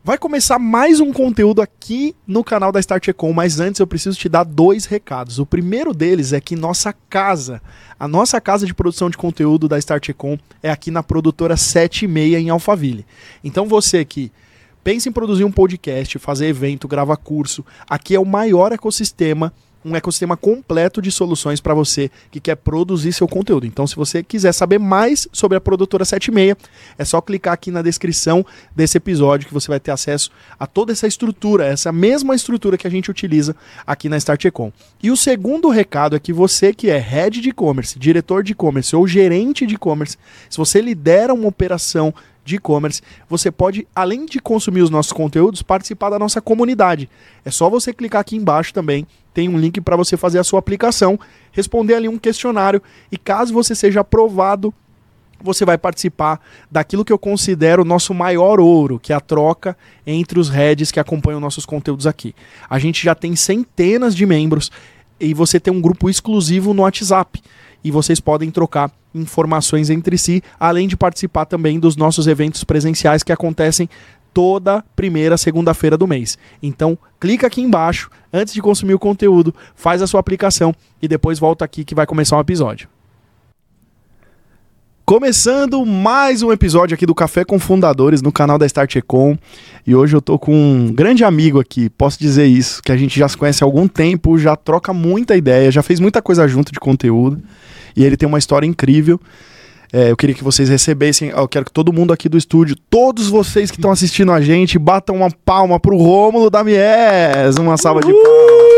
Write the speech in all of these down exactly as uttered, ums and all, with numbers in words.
Vai começar mais um conteúdo aqui no canal da Start Econ, mas antes eu preciso te dar dois recados. O primeiro deles é que nossa casa, a nossa casa de produção de conteúdo da Start Econ é aqui na produtora sete e meia em Alphaville. Então você que pensa em produzir um podcast, fazer evento, gravar curso, aqui é o maior ecossistema, um ecossistema completo de soluções para você que quer produzir seu conteúdo. Então, se você quiser saber mais sobre a produtora sete e meia, é só clicar aqui na descrição desse episódio que você vai ter acesso a toda essa estrutura, essa mesma estrutura que a gente utiliza aqui na Start Econ. E o segundo recado é que você que é head de e-commerce, diretor de e-commerce ou gerente de e-commerce, se você lidera uma operação de e-commerce, você pode, além de consumir os nossos conteúdos, participar da nossa comunidade. É só você clicar aqui embaixo também, tem um link para você fazer a sua aplicação, responder ali um questionário e caso você seja aprovado, você vai participar daquilo que eu considero o nosso maior ouro, que é a troca entre os heads que acompanham nossos conteúdos aqui. A gente já tem centenas de membros e você tem um grupo exclusivo no WhatsApp. E vocês podem trocar informações entre si, além de participar também dos nossos eventos presenciais que acontecem toda primeira segunda-feira do mês. Então, clica aqui embaixo, antes de consumir o conteúdo, faz a sua aplicação e depois volta aqui que vai começar um episódio. Começando mais um episódio aqui do Café com Fundadores no canal da Start Econ. E hoje eu tô com um grande amigo aqui, posso dizer isso, que a gente já se conhece há algum tempo, já troca muita ideia, já fez muita coisa junto de conteúdo. E ele tem uma história incrível. É, eu queria que vocês recebessem, eu quero que todo mundo aqui do estúdio, todos vocês que estão assistindo a gente, batam uma palma pro Rômulo da Mies. Uma salva de palmas.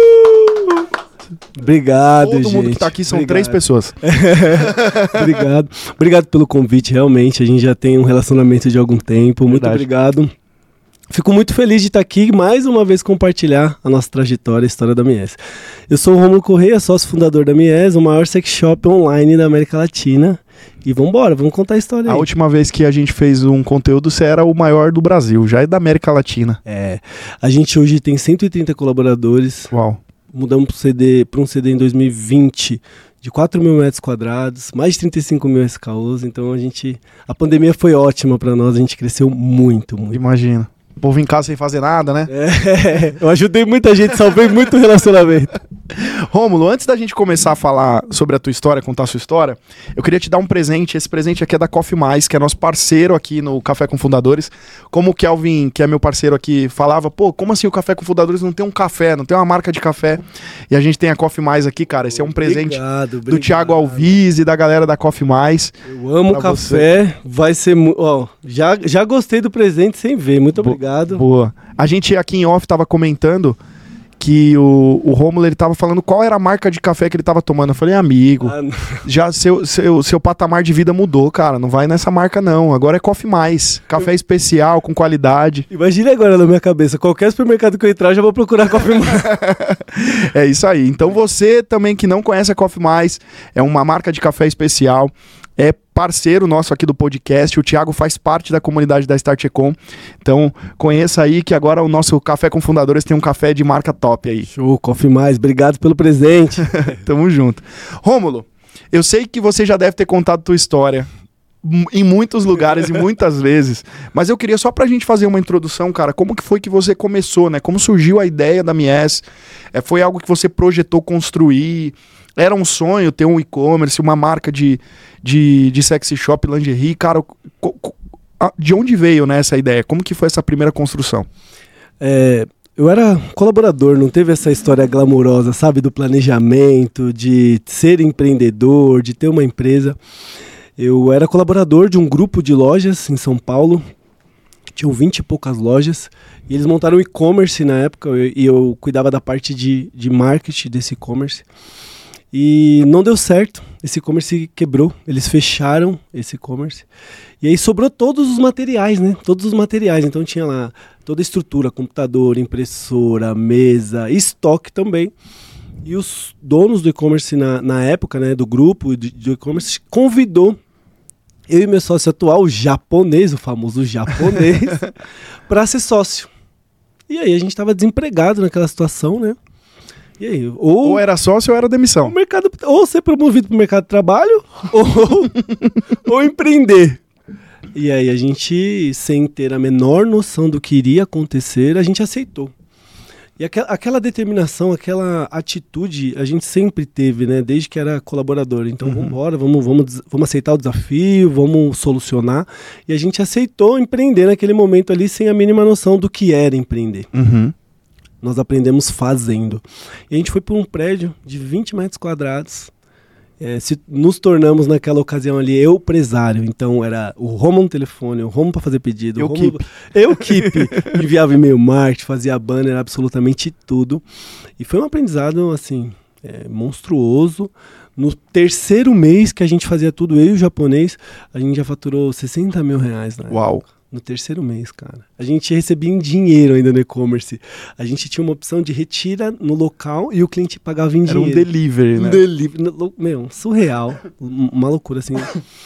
Obrigado, Todo gente. mundo que tá aqui são Obrigado. três pessoas. Obrigado. Obrigado pelo convite, realmente. A gente já tem um relacionamento de algum tempo. Muito Verdade. obrigado. Fico muito feliz de estar aqui mais uma vez compartilhar a nossa trajetória, a história da Mies. Eu sou o Rômulo Correia, sócio fundador da Mies, o maior sex shop online da América Latina. E vamos embora, vamos contar a história aí. A última vez que a gente fez um conteúdo, você era o maior do Brasil, já é da América Latina. É, a gente hoje tem cento e trinta colaboradores. Uau. Mudamos para C D, para um C D em dois mil e vinte de quatro mil metros quadrados, mais de trinta e cinco mil S K Us. Então a gente, a pandemia foi ótima para nós, a gente cresceu muito, muito. Imagina. O povo em casa sem fazer nada, né? É, eu ajudei muita gente, salvei muito relacionamento. Rômulo, antes da gente começar a falar sobre a tua história, contar a sua história, eu queria te dar um presente. Esse presente aqui é da Coffee Mais, que é nosso parceiro aqui no Café com Fundadores. Como o Kelvin, que é meu parceiro aqui, falava, pô, como assim o Café com Fundadores não tem um café, não tem uma marca de café? E a gente tem a Coffee Mais aqui, cara. Esse é um presente Obrigado, do Thiago obrigado. Alviz e da galera da Coffee Mais. Eu amo Pra café, vai ser... mu- Ó, já, já gostei do presente sem ver, muito Bo- obrigado. Boa. A gente aqui em off tava comentando que o, o Rômulo, ele tava falando qual era a marca de café que ele tava tomando. Eu falei, amigo, Ah, não. já seu, seu, seu patamar de vida mudou, cara. Não vai nessa marca, não. Agora é Coffee Mais. Café especial, com qualidade. Imagine agora na minha cabeça, qualquer supermercado que eu entrar, eu já vou procurar Coffee Mais. É isso aí. Então você também que não conhece a Coffee Mais, é uma marca de café especial. É parceiro nosso aqui do podcast. O Thiago faz parte da comunidade da Start Econ. Então conheça aí que agora o nosso Café com Fundadores tem um café de marca top aí. Show, Coffee Mais, obrigado pelo presente. Tamo junto. Rômulo, eu sei que você já deve ter contado tua história m- em muitos lugares e muitas vezes, mas eu queria só pra gente fazer uma introdução, cara, como que foi que você começou, né? Como surgiu a ideia da Mies? É, foi algo que você projetou construir? Era um sonho ter um e-commerce, uma marca de, de, de sexy shop, lingerie? Cara, co- co- a- de onde veio, né, essa ideia? Como que foi essa primeira construção? É, eu era colaborador, não teve essa história glamurosa, sabe? Do planejamento, de ser empreendedor, de ter uma empresa. Eu era colaborador de um grupo de lojas em São Paulo. Tinham vinte e poucas lojas. E eles montaram um e-commerce na época. eu- E eu cuidava da parte de, de marketing desse e-commerce. E não deu certo. Esse e-commerce quebrou. Eles fecharam esse e-commerce. E aí sobrou todos os materiais, né? Todos os materiais. Então tinha lá toda a estrutura, computador, impressora, mesa, estoque também. E os donos do e-commerce na, na época, né, do grupo de, do e-commerce, convidou eu e meu sócio atual, o japonês, o famoso japonês, para ser sócio. E aí a gente estava desempregado naquela situação, né? E aí, ou, Ou era sócio ou era demissão. o mercado, ou ser promovido para o mercado de trabalho, ou, ou empreender. E aí a gente, sem ter a menor noção do que iria acontecer, a gente aceitou. E aquela, aquela determinação, aquela atitude, a gente sempre teve, né? Desde que era colaborador. Então, uhum. vamos embora, vamos, vamos, vamos aceitar o desafio, vamos solucionar. E a gente aceitou empreender naquele momento ali, sem a mínima noção do que era empreender. Uhum. Nós aprendemos fazendo. E a gente foi para um prédio de vinte metros quadrados. É, se nos tornamos naquela ocasião ali eu empresário, então era o Romo no telefone, o Romo para fazer pedido, eu o Romo, eu keep, enviava e-mail marketing, fazia banner, absolutamente tudo. E foi um aprendizado assim é, monstruoso. No terceiro mês que a gente fazia tudo, eu e o japonês, a gente já faturou sessenta mil reais, né? Uau! No terceiro mês, cara. A gente recebia em dinheiro ainda no e-commerce. A gente tinha uma opção de retira no local e o cliente pagava em Era dinheiro. Era um delivery, né? Um delivery. Meu, surreal. Uma loucura, assim.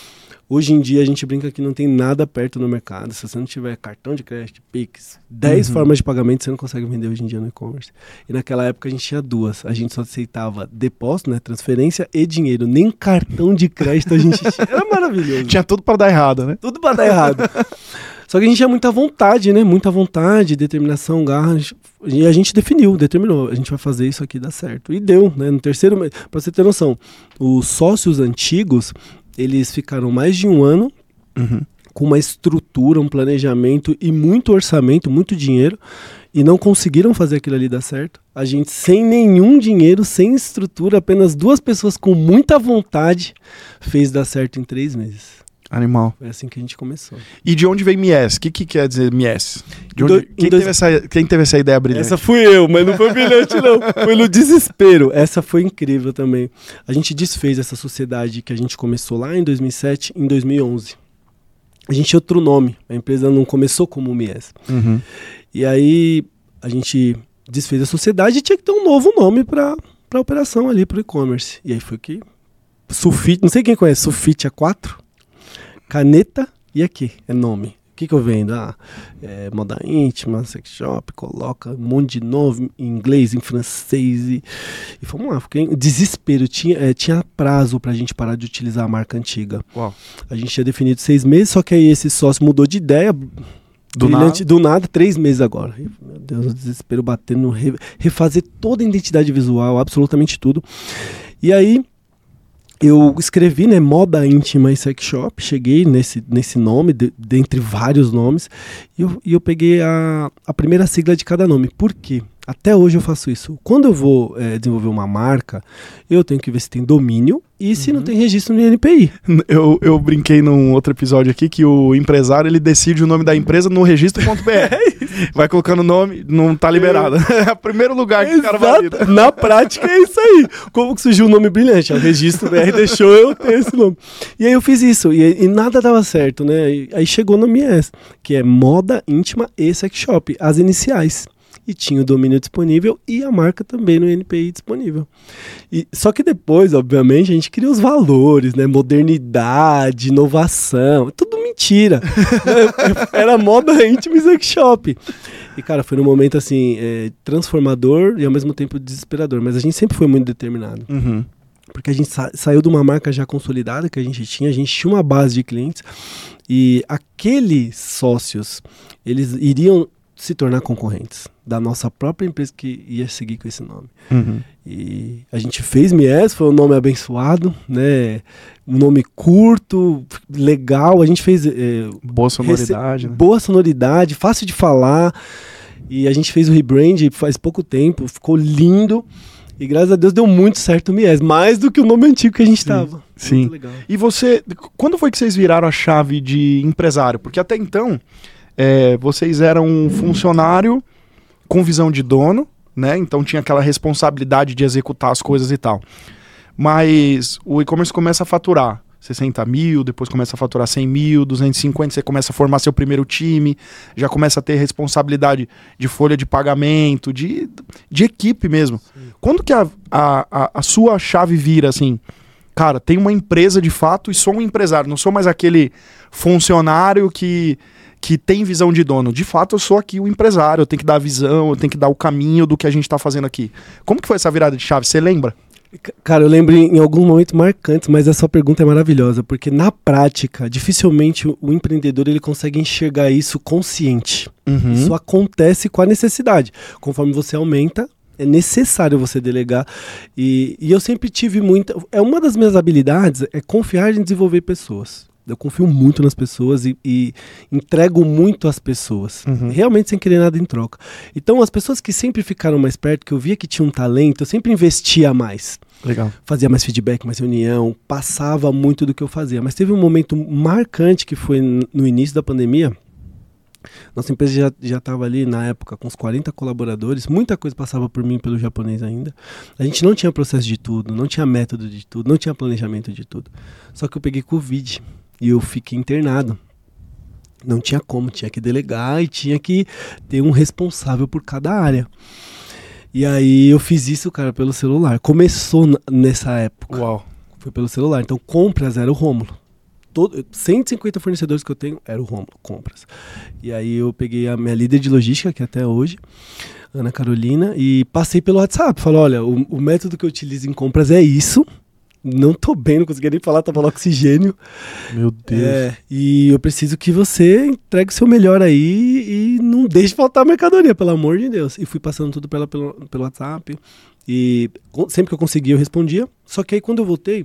Hoje em dia a gente brinca que não tem nada perto no mercado. Se você não tiver cartão de crédito, Pix, dez uhum. formas de pagamento, você não consegue vender hoje em dia no e-commerce. E naquela época a gente tinha duas. A gente só aceitava depósito, né, transferência e dinheiro. Nem cartão de crédito a gente tinha. Era maravilhoso. Tinha tudo para dar errado, né? Tudo para dar errado. Só que a gente tinha muita vontade, né? Muita vontade, determinação, garra. E a gente definiu, determinou. A gente vai fazer isso aqui dar certo. E deu, né? No terceiro mês. Pra você ter noção, os sócios antigos, eles ficaram mais de um ano uhum. com uma estrutura, um planejamento e muito orçamento, muito dinheiro. E não conseguiram fazer aquilo ali dar certo. A gente sem nenhum dinheiro, sem estrutura, apenas duas pessoas com muita vontade, fez dar certo em três meses. Animal. Foi assim que a gente começou. E de onde vem M I E S? O que, que quer dizer M I E S? De onde... Do, quem, dois... teve essa, quem teve essa ideia brilhante? Essa fui eu, mas não foi brilhante não. Foi no desespero. Essa foi incrível também. A gente desfez essa sociedade que a gente começou lá em dois mil e sete, em dois mil e onze. A gente tinha outro nome. A empresa não começou como M I E S. Uhum. E aí a gente desfez a sociedade e tinha que ter um novo nome para a operação ali, para o e-commerce. E aí foi que... Sulfite, não sei quem conhece, Sulfite A quatro. Caneta e aqui é nome. O que, que eu vendo? Ah, é, moda íntima, sex shop, coloca um monte de nome em inglês, em francês. E, e vamos lá, fiquei desespero. Tinha, é, tinha prazo pra gente parar de utilizar a marca antiga. Uau. A gente tinha definido seis meses, só que aí esse sócio mudou de ideia. Do nada? Do nada, três meses agora. Meu Deus, o desespero batendo, re, refazer toda a identidade visual, absolutamente tudo. E aí... eu escrevi, né, moda íntima e sex shop, cheguei nesse, nesse nome, de, dentre vários nomes, e eu, e eu peguei a, a primeira sigla de cada nome. Por quê? Até hoje eu faço isso. Quando eu vou é, desenvolver uma marca, eu tenho que ver se tem domínio e se uhum. não tem registro no I N P I. Eu, eu brinquei num outro episódio aqui que o empresário ele decide o nome da empresa no registro ponto b r. É vai colocando o nome, não tá liberado. É o primeiro lugar que Exato. O cara valida. Na prática é isso aí. Como que surgiu o nome brilhante? O registro B R deixou eu ter esse nome. E aí eu fiz isso e, e nada dava certo, né? E, aí chegou no M I E S, que é moda íntima e sex shop, as iniciais. E tinha o domínio disponível e a marca também no I N P I disponível. E, só que depois, obviamente, a gente cria os valores, né? Modernidade, inovação, tudo mentira. Era moda íntima e sex shop. E, cara, foi num momento, assim, é, transformador e ao mesmo tempo desesperador. Mas a gente sempre foi muito determinado. Uhum. Porque a gente sa- saiu de uma marca já consolidada que a gente tinha, a gente tinha uma base de clientes. E aqueles sócios, eles iriam se tornar concorrentes da nossa própria empresa que ia seguir com esse nome. Uhum. E a gente fez M I E S, foi um nome abençoado, né? Um nome curto, legal. A gente fez... É, boa sonoridade. rece- né? Boa sonoridade, fácil de falar. E a gente fez o rebrand faz pouco tempo, ficou lindo. E graças a Deus deu muito certo o M I E S, mais do que o nome antigo que a gente estava. Sim. Muito legal. E você, quando foi que vocês viraram a chave de empresário? Porque até então... É, vocês eram um funcionário com visão de dono, né? Então tinha aquela responsabilidade de executar as coisas e tal. Mas o e-commerce começa a faturar sessenta mil, depois começa a faturar cem mil, duzentos e cinquenta, você começa a formar seu primeiro time, já começa a ter responsabilidade de folha de pagamento, de, de equipe mesmo. Sim. Quando que a, a, a sua chave vira assim... Cara, tem uma empresa de fato e sou um empresário, não sou mais aquele funcionário que... que tem visão de dono. De fato, eu sou aqui o empresário, eu tenho que dar a visão, eu tenho que dar o caminho do que a gente está fazendo aqui. Como que foi essa virada de chave? Você lembra? Cara, eu lembro em alguns momentos marcantes, mas essa pergunta é maravilhosa, porque na prática, dificilmente o, o empreendedor ele consegue enxergar isso consciente. Uhum. Isso acontece com a necessidade. Conforme você aumenta, é necessário você delegar. E, e eu sempre tive muita... É uma das minhas habilidades é confiar em desenvolver pessoas. Eu confio muito nas pessoas e, e entrego muito às pessoas, uhum. realmente sem querer nada em troca. Então, as pessoas que sempre ficaram mais perto, que eu via que tinham um talento, eu sempre investia mais. Legal. Fazia mais feedback, mais reunião, passava muito do que eu fazia. Mas teve um momento marcante que foi no início da pandemia. Nossa empresa já estava ali, na época, com uns quarenta colaboradores. Muita coisa passava por mim, pelo japonês ainda. A gente não tinha processo de tudo, não tinha método de tudo, não tinha planejamento de tudo. Só que eu peguei Covid. E eu fiquei internado. Não tinha como, tinha que delegar e tinha que ter um responsável por cada área. E aí eu fiz isso, cara, pelo celular. Começou n- nessa época. Uau. Foi pelo celular. Então, compras era o Rômulo. Todo, cento e cinquenta fornecedores que eu tenho era o Rômulo, compras. E aí eu peguei a minha líder de logística, que é até hoje, Ana Carolina, e passei pelo WhatsApp. Falei, olha, o, o método que eu utilizo em compras é isso. Não tô bem, não conseguia nem falar, tava no oxigênio. Meu Deus. É, e eu preciso que você entregue o seu melhor aí e não deixe faltar mercadoria, pelo amor de Deus. E fui passando tudo pela, pelo, pelo WhatsApp. E sempre que eu conseguia, eu respondia. Só que aí quando eu voltei,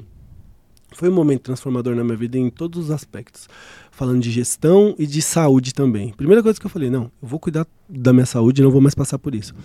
foi um momento transformador na minha vida em todos os aspectos. Falando de gestão e de saúde também. Primeira coisa que eu falei, não, eu vou cuidar da minha saúde, não vou mais passar por isso.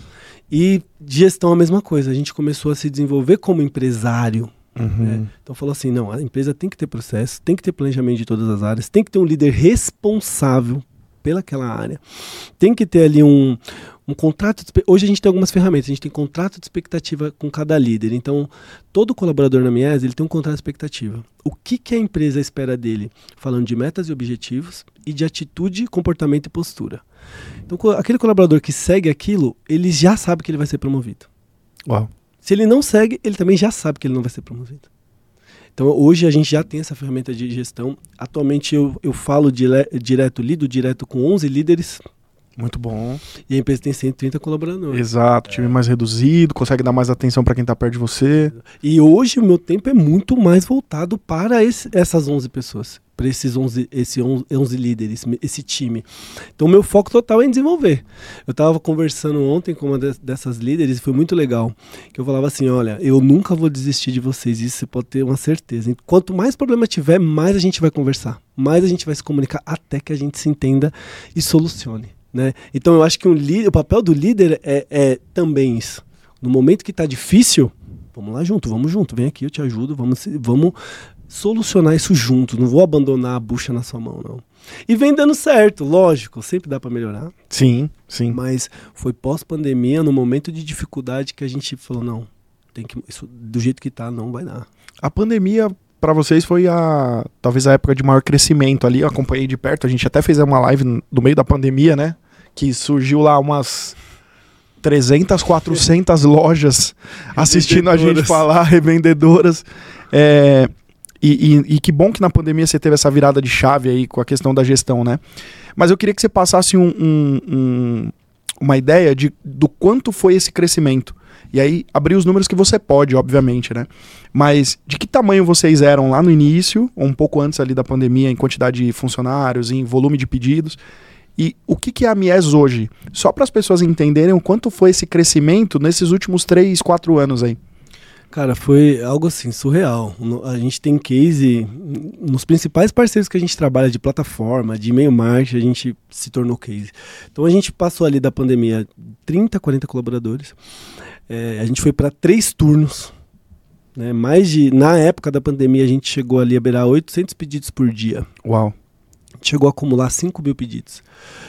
E de gestão a mesma coisa. A gente começou a se desenvolver como empresário. Uhum. É, então falou assim, não, a empresa tem que ter processo, tem que ter planejamento de todas as áreas, tem que ter um líder responsável pelaquela área, tem que ter ali um, um contrato de, hoje a gente tem algumas ferramentas, a gente tem contrato de expectativa com cada líder, então todo colaborador na Mies, ele tem um contrato de expectativa. O que, que a empresa espera dele? Falando de metas e objetivos e de atitude, comportamento e postura. Então aquele colaborador que segue aquilo, ele já sabe que ele vai ser promovido. Uau. Se ele não segue, ele também já sabe que ele não vai ser promovido. Então, hoje a gente já tem essa ferramenta de gestão. Atualmente, eu, eu falo dire, direto, lido direto com onze líderes. Muito bom. E a empresa tem cento e trinta colaboradores. Exato, time é. mais reduzido, consegue dar mais atenção para quem está perto de você. E hoje o meu tempo é muito mais voltado para esse, essas onze pessoas. Para esses onze, esse onze, onze líderes, esse time. Então, o meu foco total é em desenvolver. Eu estava conversando ontem com uma de, dessas líderes e foi muito legal. Que eu falava assim, olha, eu nunca vou desistir de vocês, isso você pode ter uma certeza. Quanto mais problema tiver, mais a gente vai conversar. Mais a gente vai se comunicar até que a gente se entenda e solucione. Né? Então, eu acho que um líder, o papel do líder é, é também isso. No momento que está difícil, vamos lá junto, vamos junto, vem aqui, eu te ajudo, vamos... vamos solucionar isso junto, não vou abandonar a bucha na sua mão, não. E vem dando certo, lógico, sempre dá para melhorar. Sim, sim. Mas foi pós-pandemia, no momento de dificuldade, que a gente falou, não, tem que, isso, do jeito que tá, não vai dar. A pandemia, para vocês, foi a talvez a época de maior crescimento ali, eu acompanhei de perto, a gente até fez uma live no meio da pandemia, né, que surgiu lá umas trezentas, quatrocentas lojas assistindo a gente falar, revendedoras, é... E, e, e que bom que na pandemia você teve essa virada de chave aí com a questão da gestão, né? Mas eu queria que você passasse um, um, um, uma ideia de, do quanto foi esse crescimento. E aí, abrir os números que você pode, obviamente, né? Mas de que tamanho vocês eram lá no início, ou um pouco antes ali da pandemia, em quantidade de funcionários, em volume de pedidos, e o que, que é a Mies hoje? Só para as pessoas entenderem o quanto foi esse crescimento nesses últimos três, quatro anos aí. Cara, foi algo assim, surreal. A gente tem case, nos principais parceiros que a gente trabalha de plataforma, de e-mail marketing, a gente se tornou case. Então a gente passou ali da pandemia trinta, quarenta colaboradores, é, a gente foi para três turnos, né? Mais de, na época da pandemia a gente chegou ali a beirar oitocentos pedidos por dia. Uau! A gente chegou a acumular cinco mil pedidos,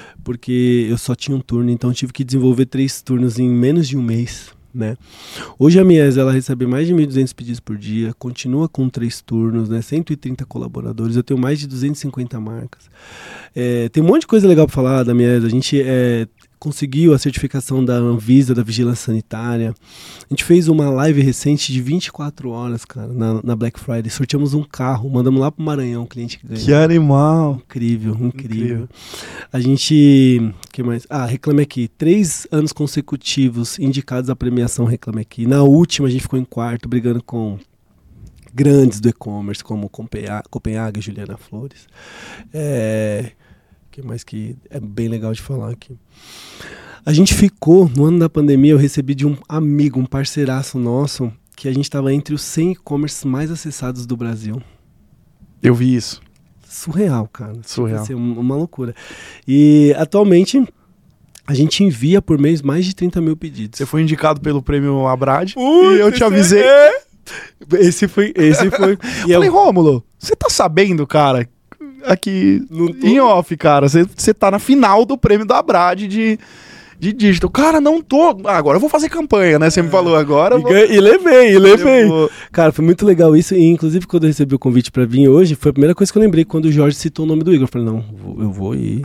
porque eu só tinha um turno, então eu tive que desenvolver três turnos em menos de um mês. Né? Hoje a Mies, ela recebe mais de mil e duzentos pedidos por dia, continua com três turnos, né? cento e trinta colaboradores, eu tenho mais de duzentas e cinquenta marcas. É, tem um monte de coisa legal para falar da Mies. A gente é, conseguiu a certificação da Anvisa, da Vigilância Sanitária. A gente fez uma live recente de vinte e quatro horas, cara, na, na Black Friday. Sorteamos um carro, mandamos lá pro Maranhão, o cliente que ganhou. Que animal! Incrível, incrível. incrível. A gente... que mais? Ah, Reclame Aqui. Três anos consecutivos indicados à premiação Reclame Aqui. Na última, a gente ficou em quarto, brigando com grandes do e-commerce, como Copenhague, Juliana Flores. É... que mais que é bem legal de falar aqui. A gente ficou, no ano da pandemia, eu recebi de um amigo, um parceiraço nosso, que a gente estava entre os cem e-commerce mais acessados do Brasil. Eu vi isso. Surreal, cara. Surreal. Assim, uma loucura. E atualmente a gente envia por mês mais de trinta mil pedidos. Você foi indicado pelo prêmio Abrad Ui, e eu te avisei. É. Esse foi, esse foi. E eu falei, Rômulo, você tá sabendo, cara? Aqui em off, cara, você tá na final do prêmio da Abrad de, de dígito. Cara, não tô. Ah, agora eu vou fazer campanha, né? Você me falou agora. E, vou... e levei, e levei. Vou... Cara, foi muito legal isso. E inclusive, quando eu recebi o convite pra vir hoje, foi a primeira coisa que eu lembrei quando o Jorge citou o nome do Igor. Eu falei, não, eu vou ir.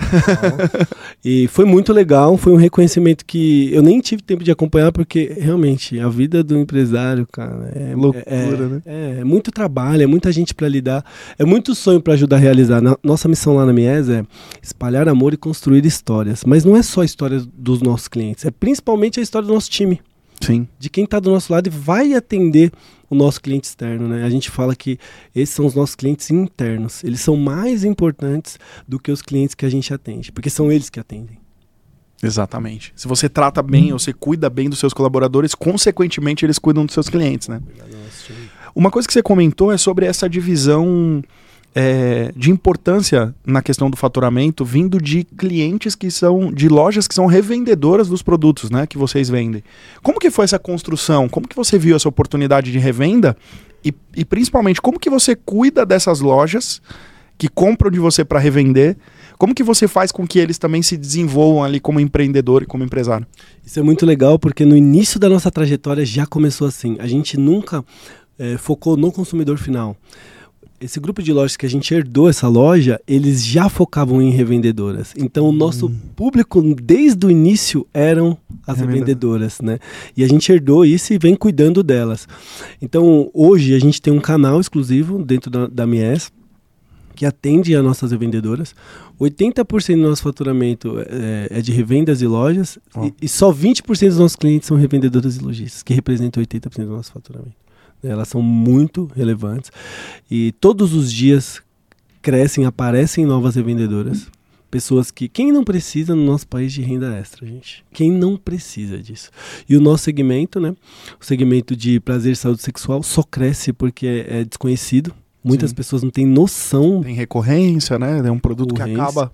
E foi muito legal. Foi um reconhecimento que eu nem tive tempo de acompanhar, porque realmente a vida do empresário, cara, é loucura, é, né? É, é muito trabalho, é muita gente pra lidar, é muito sonho pra ajudar a realizar. Na, nossa missão lá na Mies é espalhar amor e construir histórias. Mas não é só a história dos nossos clientes, é principalmente a história do nosso time. Sim. De quem está do nosso lado e vai atender o nosso cliente externo, né? A gente fala que esses são os nossos clientes internos. Eles são mais importantes do que os clientes que a gente atende, porque são eles que atendem. Exatamente. Se você trata bem, hum. ou você cuida bem dos seus colaboradores, consequentemente eles cuidam dos seus clientes, né? Uma coisa que você comentou é sobre essa divisão é, de importância na questão do faturamento vindo de clientes que são, de lojas que são revendedoras dos produtos, né, que vocês vendem. Como que foi essa construção? Como que você viu essa oportunidade de revenda? E, e principalmente, como que você cuida dessas lojas que compram de você para revender? Como que você faz com que eles também se desenvolvam ali como empreendedor e como empresário? Isso é muito legal, porque no início da nossa trajetória já começou assim. A gente nunca é, focou no consumidor final. Esse grupo de lojas que a gente herdou essa loja, eles já focavam em revendedoras. Então o nosso hum. público desde o início eram as é revendedoras, né? E a gente herdou isso e vem cuidando delas. Então hoje a gente tem um canal exclusivo dentro da, da Mies que atende as nossas revendedoras. oitenta por cento do nosso faturamento é, é de revendas e lojas, oh. e, e só vinte por cento dos nossos clientes são revendedoras e lojistas, que representam oitenta por cento do nosso faturamento. Elas são muito relevantes e todos os dias crescem, aparecem novas revendedoras. Pessoas que... Quem não precisa no nosso país de renda extra, gente? Quem não precisa disso? E o nosso segmento, né? O segmento de prazer e saúde sexual só cresce porque é, é desconhecido. Muitas Sim. pessoas não têm noção. Tem recorrência, né? É um produto que acaba...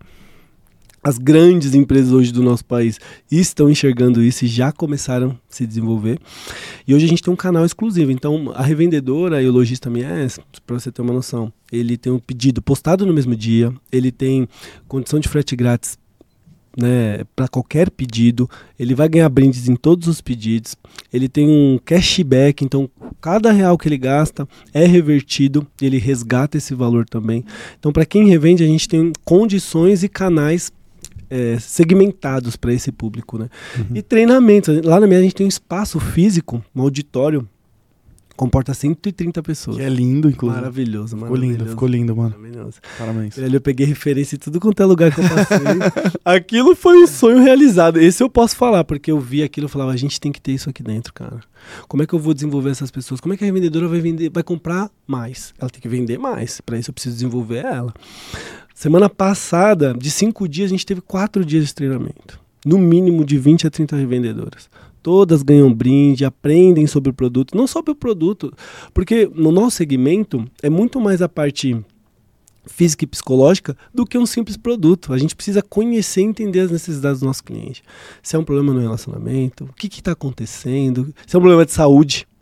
As grandes empresas hoje do nosso país estão enxergando isso e já começaram a se desenvolver. E hoje a gente tem um canal exclusivo. Então, a revendedora e o lojista Mies, para você ter uma noção, ele tem um pedido postado no mesmo dia, ele tem condição de frete grátis, né, para qualquer pedido, ele vai ganhar brindes em todos os pedidos, ele tem um cashback, então cada real que ele gasta é revertido, ele resgata esse valor também. Então, para quem revende, a gente tem condições e canais É, segmentados para esse público, né? Uhum. E treinamentos. Lá na minha a gente tem um espaço físico, um auditório, comporta cento e trinta pessoas. Que é lindo, inclusive. Maravilhoso, ficou maravilhoso. lindo, ficou lindo, mano. Maravilhoso. Parabéns. Ali eu peguei referência em tudo quanto é lugar que eu passei. Aquilo foi um sonho realizado. Esse eu posso falar, porque eu vi aquilo e falava, a gente tem que ter isso aqui dentro, cara. Como é que eu vou desenvolver essas pessoas? Como é que a revendedora vai vender, vai comprar mais? Ela tem que vender mais. Para isso eu preciso desenvolver ela. Semana passada, de cinco dias, a gente teve quatro dias de treinamento. No mínimo de vinte a trinta revendedoras. Todas ganham brinde, aprendem sobre o produto. Não sobre o produto, porque no nosso segmento é muito mais a parte física e psicológica do que um simples produto. A gente precisa conhecer e entender as necessidades do nosso cliente. Se é um problema no relacionamento, o que está acontecendo, se é um problema de saúde.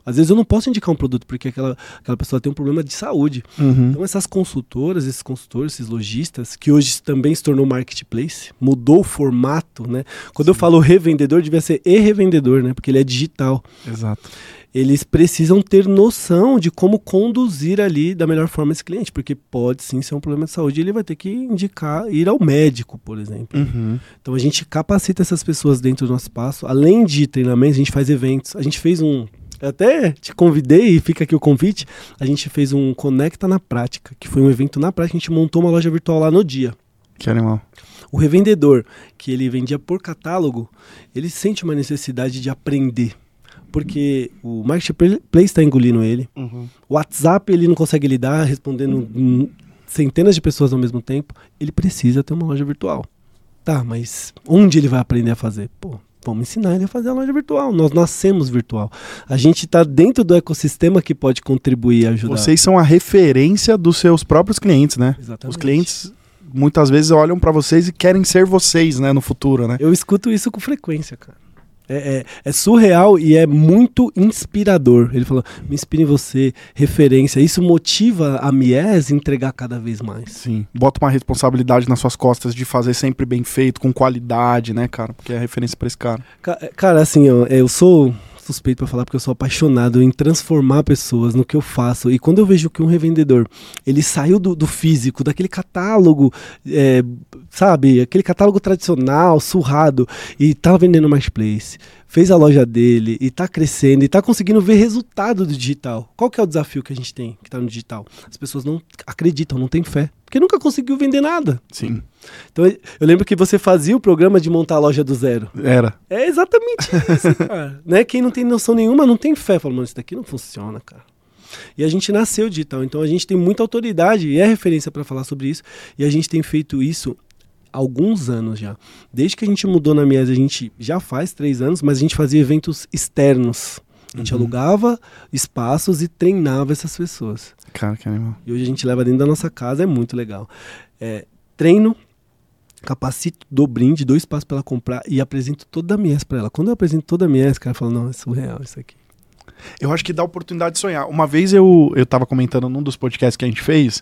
Às vezes eu não posso indicar um produto porque aquela, aquela pessoa tem um problema de saúde. Uhum. Então essas consultoras, esses consultores, esses lojistas, que hoje também se tornou marketplace, mudou o formato, né? Quando Sim. eu falo revendedor, devia ser e-revendedor, né? Porque ele é digital. Exato. Eles precisam ter noção de como conduzir ali da melhor forma esse cliente, porque pode sim ser um problema de saúde e ele vai ter que indicar, ir ao médico, por exemplo. Uhum. Então a gente capacita essas pessoas dentro do nosso espaço. Além de treinamentos, a gente faz eventos. A gente fez um... Eu até te convidei e fica aqui o convite. A gente fez um Conecta na Prática, que foi um evento na prática. A gente montou uma loja virtual lá no dia. Que animal. O revendedor, que ele vendia por catálogo, ele sente uma necessidade de aprender. Porque o marketplace está engolindo ele. Uhum. O WhatsApp ele não consegue lidar, respondendo uhum. centenas de pessoas ao mesmo tempo. Ele precisa ter uma loja virtual. Tá, mas onde ele vai aprender a fazer? Pô, vamos ensinar ele a fazer a loja virtual. Nós nascemos virtual. A gente está dentro do ecossistema que pode contribuir e ajudar. Vocês são a referência dos seus próprios clientes, né? Exatamente. Os clientes muitas vezes olham para vocês e querem ser vocês, né, no futuro, né? Eu escuto isso com frequência, cara. É, é, é surreal e é muito inspirador. Ele falou, me inspira em você, referência. Isso motiva a Mies a entregar cada vez mais. Sim, bota uma responsabilidade nas suas costas de fazer sempre bem feito, com qualidade, né, cara? Porque é referência pra esse cara. Cara, assim, ó, eu sou suspeito pra falar porque eu sou apaixonado em transformar pessoas no que eu faço. E quando eu vejo que um revendedor, ele saiu do, do físico, daquele catálogo, é, sabe, aquele catálogo tradicional, surrado, e tá vendendo no marketplace, fez a loja dele, e tá crescendo, e tá conseguindo ver resultado do digital. Qual que é o desafio que a gente tem, que tá no digital? As pessoas não acreditam, não têm fé, porque nunca conseguiu vender nada. Sim. Então, eu lembro que você fazia o programa de montar a loja do zero. Era. É exatamente isso, cara. Né? Quem não tem noção nenhuma, não tem fé. Fala, mano, isso daqui não funciona, cara. E a gente nasceu digital, então a gente tem muita autoridade e é referência para falar sobre isso. E a gente tem feito isso há alguns anos já. Desde que a gente mudou na Mies, a gente já faz três anos, mas a gente fazia eventos externos. A gente uhum. alugava espaços e treinava essas pessoas. Cara, que animal. E hoje a gente leva dentro da nossa casa, é muito legal. É, treino, capacito, dou brinde, dou espaço para ela comprar e apresento toda a Mies para ela. Quando eu apresento toda a Mies, o cara fala, não, é surreal isso aqui. Eu acho que dá a oportunidade de sonhar. Uma vez eu, eu tava comentando num dos podcasts que a gente fez,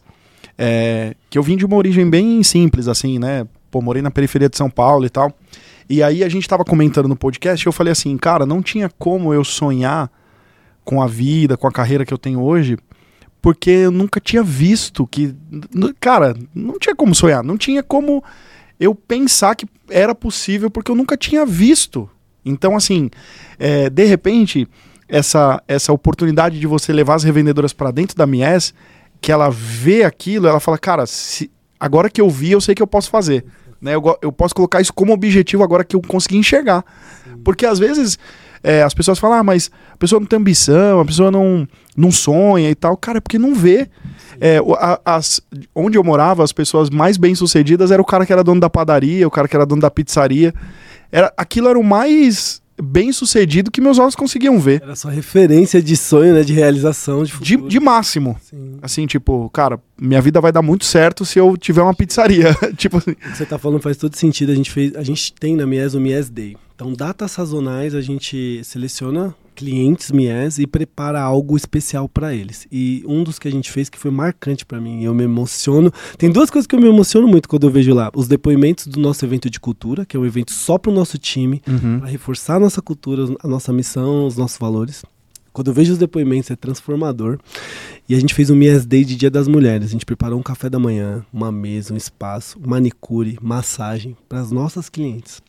é, que eu vim de uma origem bem simples, assim, né? Pô, morei na periferia de São Paulo e tal. E aí a gente tava comentando no podcast e eu falei assim, cara, não tinha como eu sonhar com a vida, com a carreira que eu tenho hoje, porque eu nunca tinha visto que... Cara, não tinha como sonhar, não tinha como eu pensar que era possível, porque eu nunca tinha visto. Então, assim, é, de repente, essa, essa oportunidade de você levar as revendedoras para dentro da Mies, que ela vê aquilo, ela fala, cara, se, agora que eu vi, eu sei que eu posso fazer. Né? Eu, eu posso colocar isso como objetivo agora que eu consegui enxergar. Sim. Porque às vezes é, as pessoas falam, ah, mas a pessoa não tem ambição, a pessoa não, não sonha e tal. Cara, é porque não vê. É, a, as, onde eu morava, as pessoas mais bem-sucedidas era o cara que era dono da padaria, o cara que era dono da pizzaria. Era, aquilo era o mais bem-sucedido que meus olhos conseguiam ver. Era sua referência de sonho, né, de realização, de futuro. De, de máximo. Sim. Assim, tipo, cara, minha vida vai dar muito certo se eu tiver uma pizzaria. Tipo assim. O que você tá falando faz todo sentido. A gente, fez, a gente tem na Mies o Mies Day. Então, datas sazonais, a gente seleciona clientes Mies e prepara algo especial para eles. E um dos que a gente fez que foi marcante para mim, eu me emociono. Tem duas coisas que eu me emociono muito quando eu vejo lá. Os depoimentos do nosso evento de cultura, que é um evento só para o nosso time, uhum. para reforçar a nossa cultura, a nossa missão, os nossos valores. Quando eu vejo os depoimentos, é transformador. E a gente fez um Mies Day de Dia das Mulheres. A gente preparou um café da manhã, uma mesa, um espaço, manicure, massagem para as nossas clientes.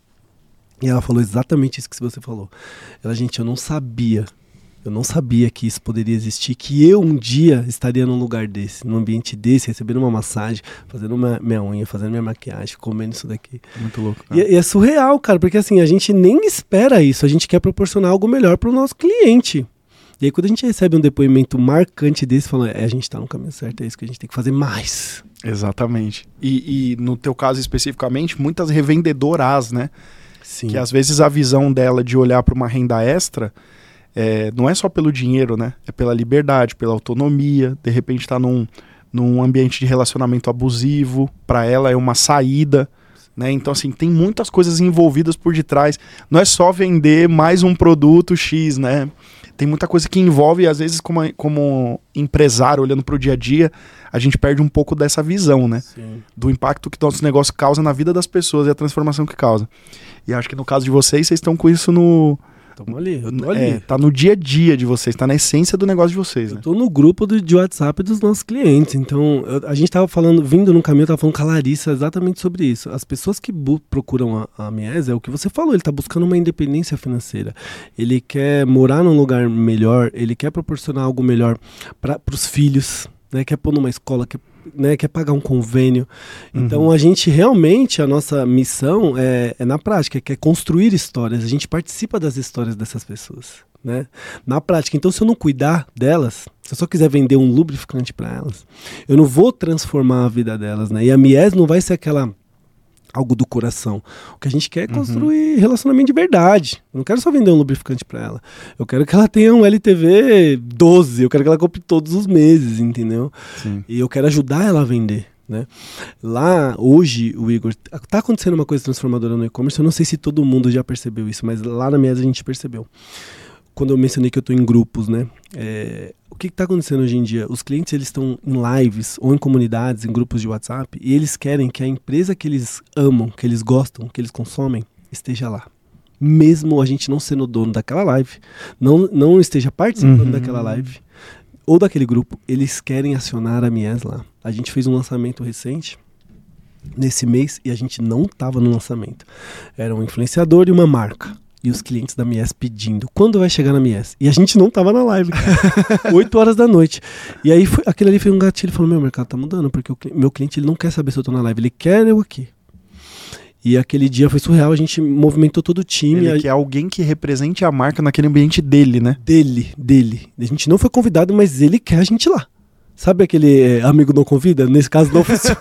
E ela falou exatamente isso que você falou. Ela, gente, eu não sabia, eu não sabia que isso poderia existir, que eu um dia estaria num lugar desse, num ambiente desse, recebendo uma massagem, fazendo uma, minha unha, fazendo minha maquiagem, comendo isso daqui. Muito louco. E, e é surreal, cara, porque assim, a gente nem espera isso, a gente quer proporcionar algo melhor para o nosso cliente. E aí quando a gente recebe um depoimento marcante desse, falando, é, a gente tá no caminho certo, é isso que a gente tem que fazer mais. Exatamente. E, e no teu caso especificamente, muitas revendedoras, né? Sim. Que às vezes a visão dela de olhar para uma renda extra é, não é só pelo dinheiro, né? É pela liberdade, pela autonomia. De repente está num, num ambiente de relacionamento abusivo. Para ela é uma saída, né? Então, assim, tem muitas coisas envolvidas por detrás. Não é só vender mais um produto X, né? tem muita coisa que envolve, e às vezes, como, como empresário, olhando para o dia a dia, a gente perde um pouco dessa visão, né? Sim. Do impacto que nosso negócio causa na vida das pessoas e a transformação que causa. E acho que no caso de vocês, vocês estão com isso no... Tamo ali, eu tô ali. É, tá no dia a dia de vocês, tá na essência do negócio de vocês, né? Eu tô no grupo do, de WhatsApp dos nossos clientes, então eu, a gente tava falando, vindo no caminho, eu tava falando com a Larissa exatamente sobre isso. As pessoas que bu- procuram a, a Mies, é o que você falou, ele tá buscando uma independência financeira, ele quer morar num lugar melhor, ele quer proporcionar algo melhor para os filhos, né? Quer pôr numa escola, quer, né? Quer pagar um convênio. Então Uhum. a gente realmente, a nossa missão é, é na prática, que é construir histórias, a gente participa das histórias dessas pessoas, né? Na prática. Então, se eu não cuidar delas, se eu só quiser vender um lubrificante para elas, eu não vou transformar a vida delas, né? E a Mies não vai ser aquela algo do coração. O que a gente quer é construir uhum. relacionamento de verdade. Eu não quero só vender um lubrificante para ela. Eu quero que ela tenha um L T V doze, eu quero que ela compre todos os meses, entendeu? Sim. E eu quero ajudar ela a vender. Né? Lá, hoje, o Igor, tá acontecendo uma coisa transformadora no e-commerce, eu não sei se todo mundo já percebeu isso, mas lá na Mies a gente percebeu. Quando eu mencionei que eu estou em grupos, né? É, o que está acontecendo hoje em dia? Os clientes, eles estão em lives ou em comunidades, em grupos de WhatsApp, e eles querem que a empresa que eles amam, que eles gostam, que eles consomem, esteja lá. Mesmo a gente não sendo dono daquela live, não, não esteja participando uhum. daquela live, ou daquele grupo, eles querem acionar a Mies lá. A gente fez um lançamento recente, nesse mês, e a gente não estava no lançamento. Era um influenciador e uma marca. E os clientes da Mies pedindo, quando vai chegar na Mies? E a gente não tava na live, cara. oito horas da noite. E aí, foi, aquele ali foi um gatilho, ele falou, meu, mercado tá mudando, porque o meu cliente, ele não quer saber se eu tô na live, ele quer eu aqui. E aquele dia foi surreal, a gente movimentou todo o time. Ele a... quer alguém que represente a marca naquele ambiente dele, né? Dele, dele. A gente não foi convidado, mas ele quer a gente lá. Sabe aquele é, amigo não convida? Nesse caso não funciona.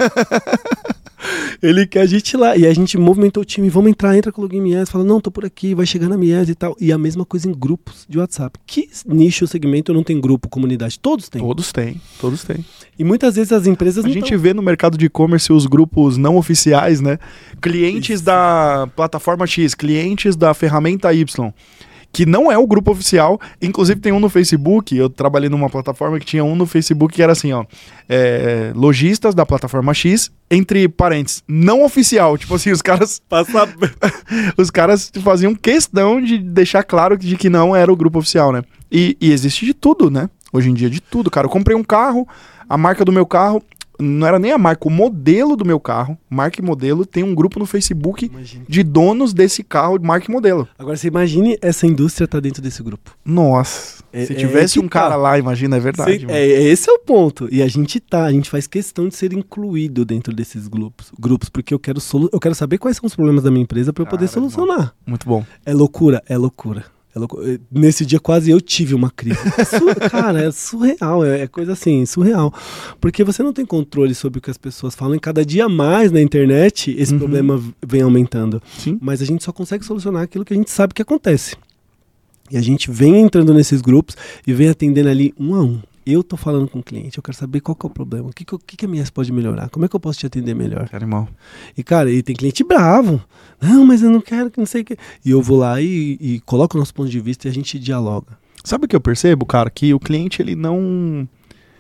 Ele quer a gente lá. E a gente movimentou o time. Vamos entrar, entra com o login Mies. Fala, não, tô por aqui, vai chegar na Mies e tal. E a mesma coisa em grupos de WhatsApp. Que nicho, segmento não tem grupo, comunidade? Todos têm. Todos têm, todos têm. E muitas vezes as empresas A não gente tão... vê no mercado de e-commerce os grupos não oficiais, né? Clientes Isso. da plataforma X, clientes da ferramenta Y. Que não é o grupo oficial, inclusive tem um no Facebook, eu trabalhei numa plataforma que tinha um no Facebook que era assim, ó, é, lojistas da plataforma X, entre parênteses, não oficial, tipo assim, os caras Passa... os caras faziam questão de deixar claro de que não era o grupo oficial, né? E, e existe de tudo, né? Hoje em dia de tudo, cara. Eu comprei um carro, a marca do meu carro, não era nem a marca, o modelo do meu carro, marca e modelo, tem um grupo no Facebook Imagina. de donos desse carro, marca e modelo. Agora você imagine essa indústria tá dentro desse grupo. Nossa, é, se tivesse é um cara tá. lá, imagina, é verdade. Cê, é, esse é o ponto. E a gente tá, a gente faz questão de ser incluído dentro desses grupos, grupos porque eu quero, solu- eu quero saber quais são os problemas da minha empresa para eu poder cara, solucionar. Muito bom. É loucura, é loucura. Nesse dia quase eu tive uma crise. É sur... Cara, é surreal, é coisa assim, surreal. Porque você não tem controle sobre o que as pessoas falam e cada dia mais na internet esse uhum. problema vem aumentando. Sim. Mas a gente só consegue solucionar aquilo que a gente sabe que acontece. E a gente vem entrando nesses grupos e vem atendendo ali um a um. Eu tô falando com o cliente, eu quero saber qual que é o problema, o que, que, que a Mies pode melhorar, como é que eu posso te atender melhor. Animal. E cara, e tem cliente bravo, não, mas eu não quero que não sei o que. E eu vou lá e, e coloco o nosso ponto de vista e a gente dialoga. Sabe o que eu percebo, cara? Que o cliente, ele não...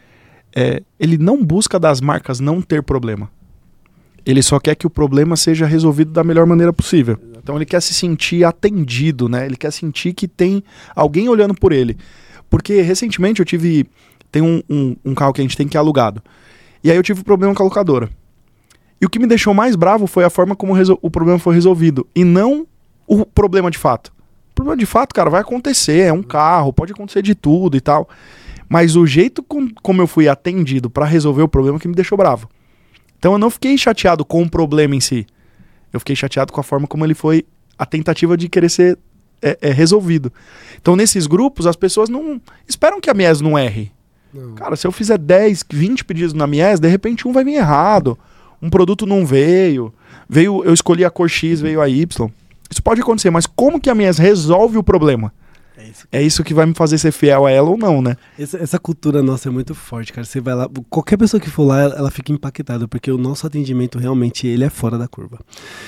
É, ele não busca das marcas não ter problema. Ele só quer que o problema seja resolvido da melhor maneira possível. Então ele quer se sentir atendido, né? Ele quer sentir que tem alguém olhando por ele. Porque recentemente eu tive... Tem um, um, um carro que a gente tem que é alugado. E aí eu tive um problema com a locadora. E o que me deixou mais bravo foi a forma como resol- o problema foi resolvido. E não o problema de fato. O problema de fato, cara, vai acontecer. É um carro, pode acontecer de tudo e tal. Mas o jeito com, como eu fui atendido para resolver o problema que me deixou bravo. Então eu não fiquei chateado com o problema em si. Eu fiquei chateado com a forma como ele foi, a tentativa de querer ser é, é, resolvido. Então nesses grupos as pessoas não esperam que a Mies não erre. Não. Cara, se eu fizer dez, vinte pedidos na Mies, de repente um vai vir errado. Um produto não veio. Veio, eu escolhi a cor X, veio a Y. Isso pode acontecer, mas como que a Mies resolve o problema? É isso, que... é isso que vai me fazer ser fiel a ela ou não, né? Essa, essa cultura nossa é muito forte, cara. Você vai lá, qualquer pessoa que for lá, ela, ela fica impactada, porque o nosso atendimento realmente ele é fora da curva.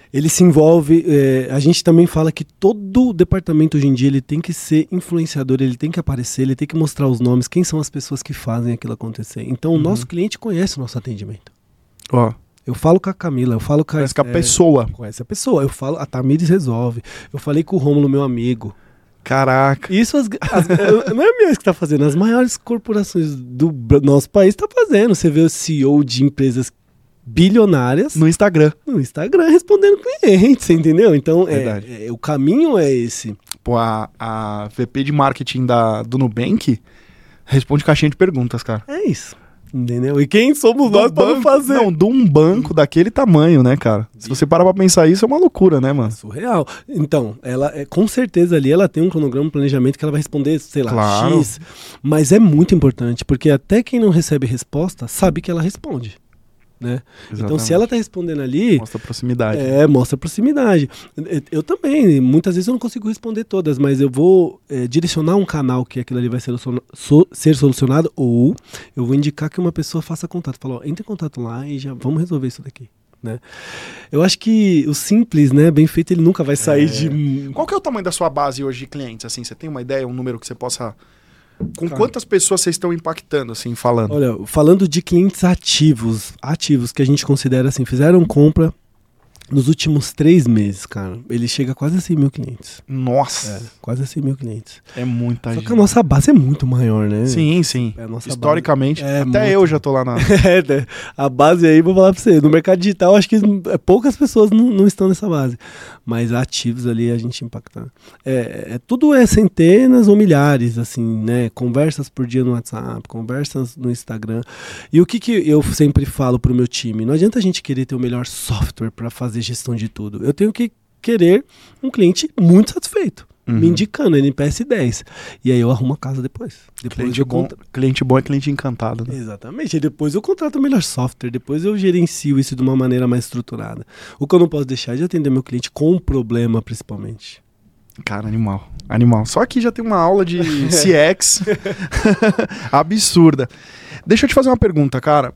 ele se envolve, é, a gente também fala que todo departamento hoje em dia ele tem que ser influenciador, ele tem que aparecer, ele tem que mostrar os nomes, quem são as pessoas que fazem aquilo acontecer. Então uhum. o nosso cliente conhece o nosso atendimento. Ó. Eu falo com a Camila, eu falo com a... Conhece com a é, pessoa. Conhece a pessoa, eu falo, a Tamires resolve. Eu falei com o Rômulo, meu amigo. Caraca. Isso as, as, não é a minha que está fazendo, as maiores corporações do nosso país estão fazendo. Você vê o C E O de empresas bilionárias no Instagram. No Instagram respondendo clientes, você entendeu? Então, é, é, o caminho é esse. Pô, a, a V P de marketing da, do Nubank responde caixinha de perguntas, cara. É isso. Entendeu? E quem somos nós para fazer? Não, de um banco daquele tamanho, né, cara? Se você parar pra pensar isso, é uma loucura, né, mano? É surreal. Então, ela é, com certeza ali, ela tem um cronograma, um planejamento que ela vai responder, sei lá, claro. X. Mas é muito importante, porque até quem não recebe resposta sabe que ela responde. Né? Então, se ela está respondendo ali... Mostra proximidade. É, mostra proximidade. Eu, eu também, muitas vezes eu não consigo responder todas, mas eu vou é, direcionar um canal que aquilo ali vai ser, so, ser solucionado, ou eu vou indicar que uma pessoa faça contato. Fala, ó, entre em contato lá e já vamos resolver isso daqui. Né? Eu acho que o simples, né, bem feito, ele nunca vai sair é. de... Qual que é o tamanho da sua base hoje de clientes? Assim, você tem uma ideia, um número que você possa... Com quantas pessoas vocês estão impactando, assim, falando? Olha, falando de clientes ativos, ativos que a gente considera assim, fizeram compra nos últimos três meses, cara, ele chega a quase a cem mil clientes. Nossa! É, quase a cem mil clientes. É muita Só gente. que a nossa base é muito maior, né? Sim, sim. É, a nossa historicamente, é até muito... eu já tô lá na... é, a base aí, vou falar pra você, no mercado digital, acho que poucas pessoas não, não estão nessa base. Mas ativos ali, a gente impacta. É, é, tudo é centenas ou milhares, assim, né? Conversas por dia no WhatsApp, conversas no Instagram. E o que, que eu sempre falo pro meu time? Não adianta a gente querer ter o melhor software para fazer gestão de tudo. Eu tenho que querer um cliente muito satisfeito. Uhum. Me indicando N P S dez. E aí eu arrumo a casa depois. depois cliente, eu bom, contra... cliente bom é cliente encantado, né? Exatamente. E depois eu contrato o melhor software. Depois eu gerencio isso de uma maneira mais estruturada. O que eu não posso deixar é de atender meu cliente com um problema, principalmente. Cara, animal. Animal. Só aqui já tem uma aula de C X absurda. Deixa eu te fazer uma pergunta, cara.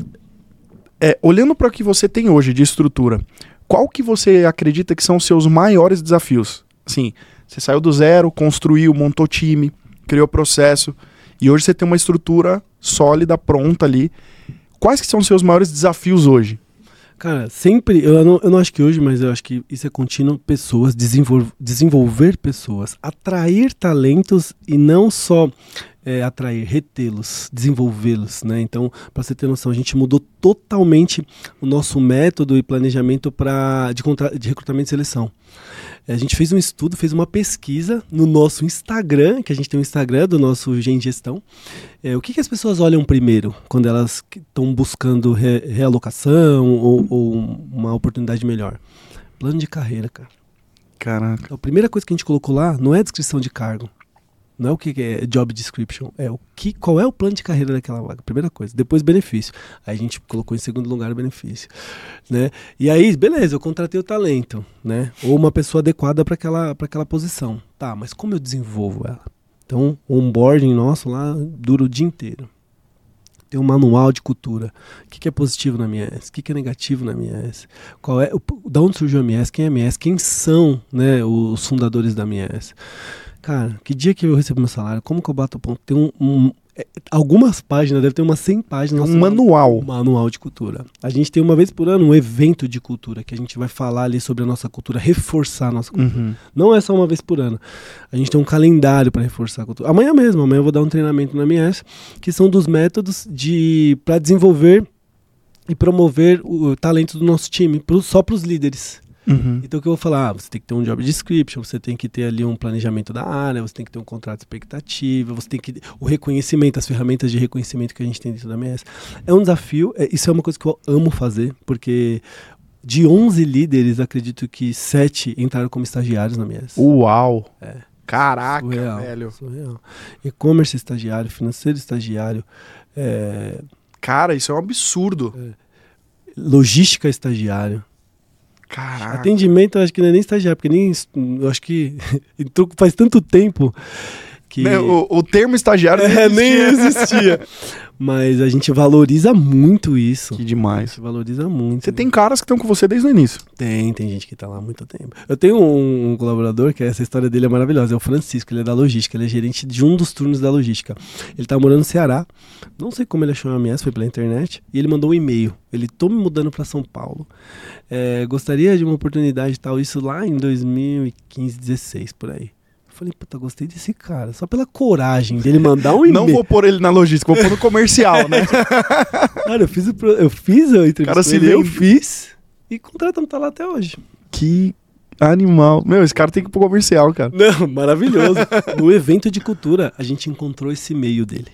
É, olhando para o que você tem hoje de estrutura, qual que você acredita que são os seus maiores desafios? Assim, você saiu do zero, construiu, montou time, criou processo, e hoje você tem uma estrutura sólida, pronta ali. Quais que são os seus maiores desafios hoje? Cara, sempre, eu não, eu não acho que hoje, mas eu acho que isso é contínuo, pessoas, desenvol, desenvolver pessoas, atrair talentos e não só é, atrair, retê-los, desenvolvê-los, né? Então, para você ter noção, a gente mudou totalmente o nosso método e planejamento pra, de, contra, de recrutamento e seleção. A gente fez um estudo, fez uma pesquisa no nosso Instagram, que a gente tem um Instagram do nosso Gen Gestão. É, o que, que as pessoas olham primeiro quando elas estão buscando re, realocação ou, ou uma oportunidade melhor? Plano de carreira, cara. Caraca. A primeira coisa que a gente colocou lá não é descrição de cargo. Não é o que é job description, é o que, qual é o plano de carreira daquela vaga, primeira coisa. Depois benefício. Aí a gente colocou em segundo lugar o benefício, né? E aí, beleza, eu contratei o talento, né? Ou uma pessoa adequada para aquela, para aquela posição. Tá, mas como eu desenvolvo ela? Então, o onboarding nosso lá dura o dia inteiro. Tem um manual de cultura. O que, que é positivo na M S? O que, que é negativo na M S? Qual é, o, da onde surgiu a M S? Quem é a M S? Quem são, né, os fundadores da M S? Cara, que dia que eu recebo meu salário? Como que eu bato o ponto? Tem um, um, é, algumas páginas, deve ter umas cem páginas. Um manual. Um manual de cultura. A gente tem uma vez por ano um evento de cultura, que a gente vai falar ali sobre a nossa cultura, reforçar a nossa cultura. Uhum. Não é só uma vez por ano. A gente tem um calendário para reforçar a cultura. Amanhã mesmo, amanhã eu vou dar um treinamento na M S, que são dos métodos de para desenvolver e promover o talento do nosso time, pro, só para os líderes. Uhum. Então o que eu vou falar? Ah, você tem que ter um job description, você tem que ter ali um planejamento da área, você tem que ter um contrato de expectativa, você tem que o reconhecimento, as ferramentas de reconhecimento que a gente tem dentro da M S. É um desafio, é, isso é uma coisa que eu amo fazer, porque de onze líderes, acredito que sete entraram como estagiários na M S. Uau! É. Caraca, surreal, velho. Surreal. E-commerce estagiário, financeiro estagiário. É... Cara, isso é um absurdo. É. Logística estagiário. Caraca. Atendimento, eu acho que não é nem estagiário, porque nem, eu acho que faz tanto tempo que... O, o termo estagiário é, nem existia. Mas a gente valoriza muito isso. Que demais. A gente valoriza muito. Você tem caras que estão com você desde o início. Tem, tem gente que tá lá há muito tempo. Eu tenho um, um colaborador que essa história dele é maravilhosa, é o Francisco, ele é da logística, ele é gerente de um dos turnos da logística. Ele tá morando no Ceará, não sei como ele achou a M S, foi pela internet, e ele mandou um e-mail. Ele, tô me mudando para São Paulo, é, gostaria de uma oportunidade e tal, isso lá em dois mil e quinze, dezesseis, por aí. Falei, puta, gostei desse cara. Só pela coragem dele mandar um e-mail. Não vou pôr ele na logística, vou pôr no comercial, né? Cara, eu fiz, o pro... eu fiz a entrevista cara, se ele, vende. eu fiz e o contrato não tá lá até hoje. Que animal. Meu, esse cara tem que ir pro comercial, cara. Não, maravilhoso. No evento de cultura, a gente encontrou esse e-mail dele.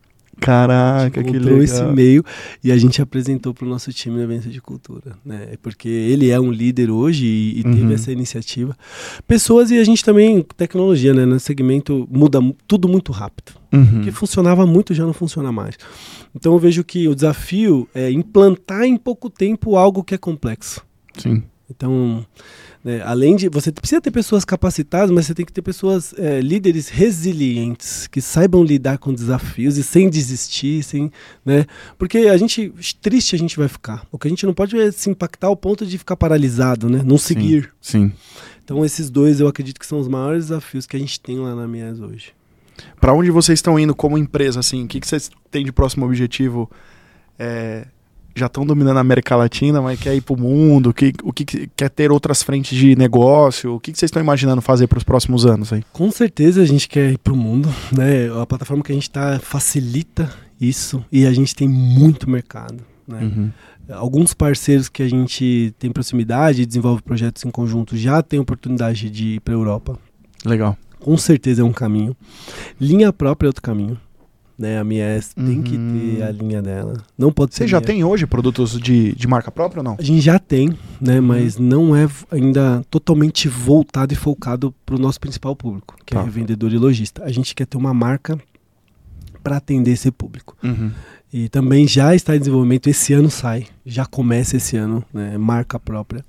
Caraca, que legal. Encontrou esse e-mail e a gente apresentou pro nosso time no evento de cultura, né? Porque ele é um líder hoje e, e Uhum. teve essa iniciativa. Pessoas e a gente também, tecnologia, né? No segmento muda tudo muito rápido. Uhum. O que funcionava muito já não funciona mais. Então eu vejo que o desafio é implantar em pouco tempo algo que é complexo. Sim. Então, né, além de... Você precisa ter pessoas capacitadas, mas você tem que ter pessoas, é, líderes resilientes, que saibam lidar com desafios e sem desistir, sem, né? Porque a gente... Triste a gente vai ficar. O que a gente não pode é se impactar ao ponto de ficar paralisado, né? Não seguir. Sim. Então esses dois eu acredito que são os maiores desafios que a gente tem lá na M I E S hoje. Pra onde vocês estão indo como empresa, assim? O que, que vocês têm de próximo objetivo? É... Já estão dominando a América Latina, mas quer ir pro mundo? Que, o que, que quer ter outras frentes de negócio? O que, que vocês estão imaginando fazer para os próximos anos aí? Com certeza a gente quer ir pro mundo, né? A plataforma que a gente está facilita isso e a gente tem muito mercado, né? Uhum. Alguns parceiros que a gente tem proximidade e desenvolve projetos em conjunto já tem oportunidade de ir para a Europa. Legal. Com certeza é um caminho. Linha própria é outro caminho. Né, a M I E S uhum. tem que ter a linha dela. Não pode Você já tem hoje produtos de, de marca própria ou não? A gente já tem, né, uhum. mas não é ainda totalmente voltado e focado para o nosso principal público, que tá. é revendedor e lojista. A gente quer ter uma marca para atender esse público. Uhum. E também já está em desenvolvimento, esse ano sai, já começa esse ano, né, marca própria.